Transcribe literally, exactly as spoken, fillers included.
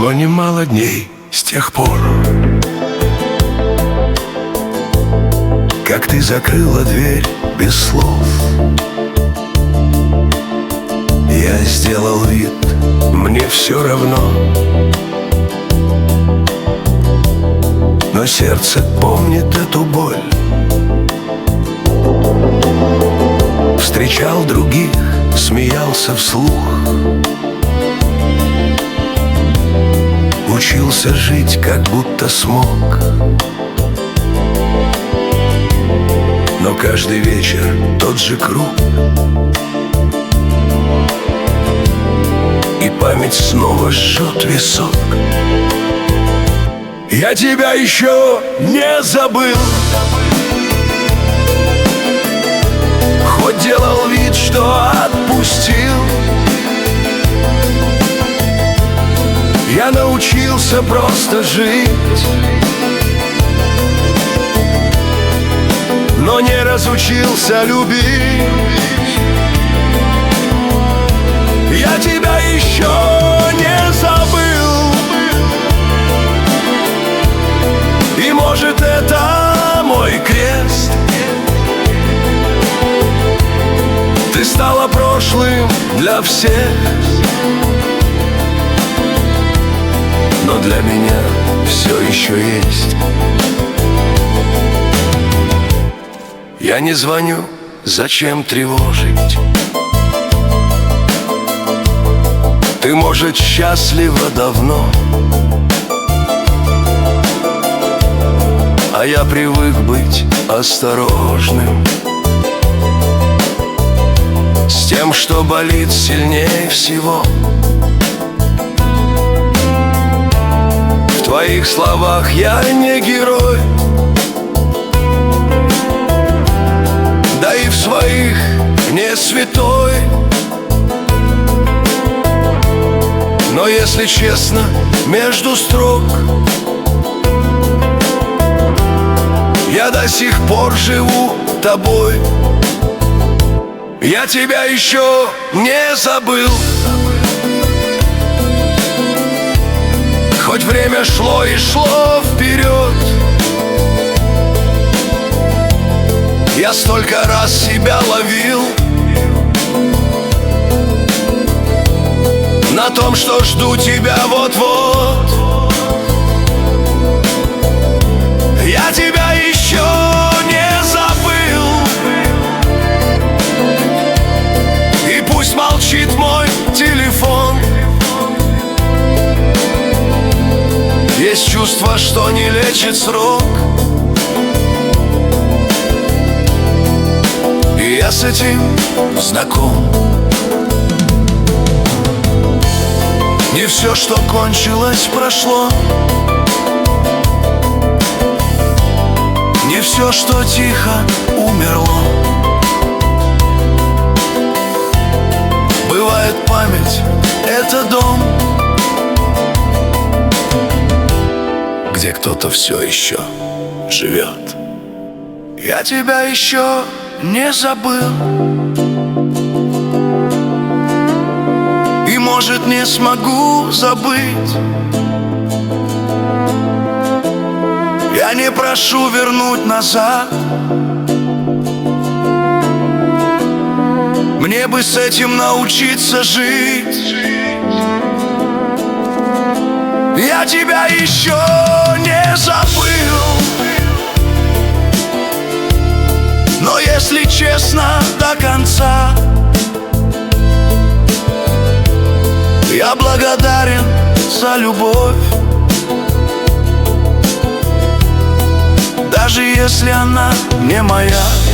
Прошло немало дней с тех пор, как ты закрыла дверь без слов. Я сделал вид, мне все равно, но сердце помнит эту боль. Встречал других, смеялся вслух, учился жить, как будто смог. Но каждый вечер тот же круг, и память снова жжет висок. Я тебя еще не забыл, хоть делал вид, что отпустил. Я научился просто жить, но не разучился любить. Я тебя еще не забыл, и может это мой крест. Ты стала прошлым для всех, но для меня все еще есть. Я не звоню, зачем тревожить? Ты, может, счастлива давно, а я привык быть осторожным с тем, что болит сильнее всего. В твоих словах я не герой, да и в своих не святой. Но если честно, между строк я до сих пор живу тобой. Я тебя еще не забыл, хоть время шло и шло вперед. Я столько раз себя ловил на том, что жду тебя вот-вот. Я тебя еще не забыл, и пусть молчит мой телефон. Есть чувство, что не лечит срок, и я с этим знаком. Не все, что кончилось, прошло, не все, что тихо умерло. Бывает, память — это дом, где кто-то все еще живет. Я тебя еще не забыл, и, может, не смогу забыть. Я не прошу вернуть назад, мне бы с этим научиться жить. Я тебя еще не забыл, но если честно до конца, я благодарен за любовь, даже если она не моя.